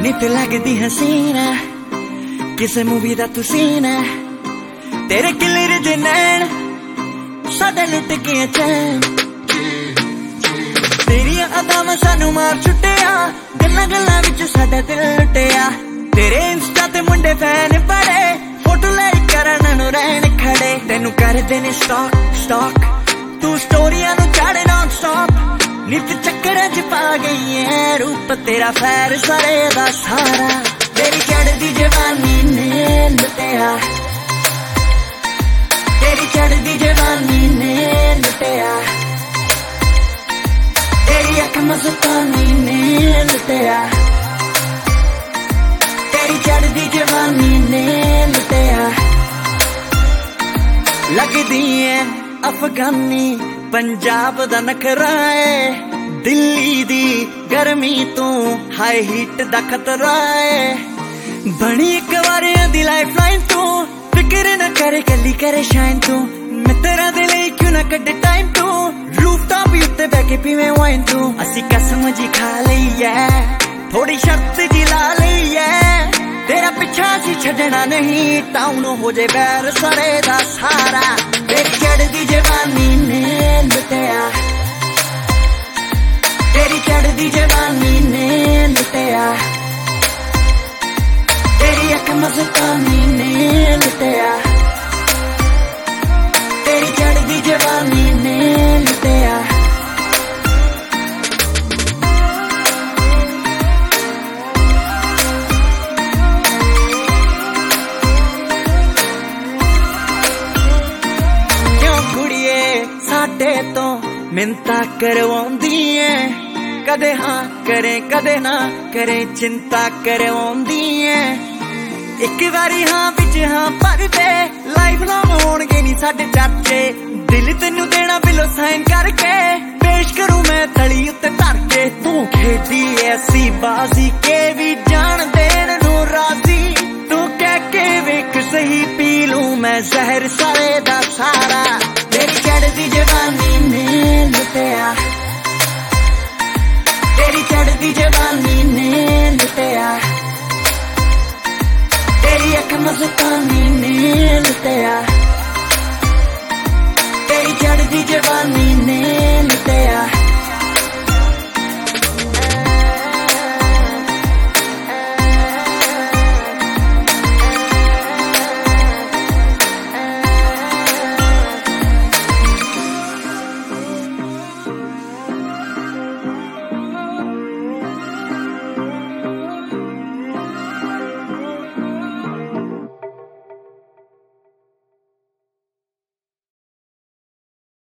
नित लगदी हसीना किसे मूवी दा तू सीना तेरे किलर दे नैन साडे लुट गए चैन तेरिया अदावां सानू मार छुट्टिया गल्लां गल्लां विच साडा दिल लुटिया तेरे इंस्टा ते मुंडे फैन बड़े फोटो लाइक करन नू रहन खड़े तेनू करदे ने स्टॉक स्टॉक तू स्टोरियां नू चाड़े नॉन स्टॉप नित चक्कर च पा गई है रूप तेरा फैर सरे दा सारा तेरी चढ़दी जवानी ने लुटिया तेरी चढ़दी जवानी ने लुटिया तेरी अख मस्तानी ने लुटिया तेरी चढ़दी जवानी ने लुटिया लगदी है अफगानी पंजाब दा नखरा है दिल्ली दी गर्मी तू हाई हीट दा खतरा है बनी एक बार दी लाइफ लाइन तू फिक्र न करे गली करे शाइन तू मैं तेरा दिल क्यों ना कटे टाइम तू रूफ टॉप उत्ते बैठ के पीवे वाइन तू असी कसम जी खा लई है थोड़ी शर्त जी ला लई है तेरा पिछा सी छड़ना नहीं टाउन हो जाए बैर सरे दा सारा तेरी चढ़दी जवानी ने लुटिया तेरी चढ़दी जवानी ने लुटिया तेरी अख मस्तानी ने लुटिया तेरी चढ़दी जवानी ने लुटिया साडे तो मिन्नता करवाउंदी है कदे हाँ करे कदे ना करे चिंता करवाउंदी है एक बारी हाँ बिच हाँ पर वे लाइफ लॉन्ग होणगे नी साडे चर्चे दिल तेनू देना बिलो साइन करके पेश करूं मैं तली उत्ते धर के तू खेदी ऐसी बाजी के भी जान देन नू राजी तू कह के वेख सही पी लूं मैं जहर सारे दा सारा तेरी चढ़दी जवानी ने लुटिया तेरी चढ़दी जवानी ने लुटिया तेरी अख मस्तानी ने लुटिया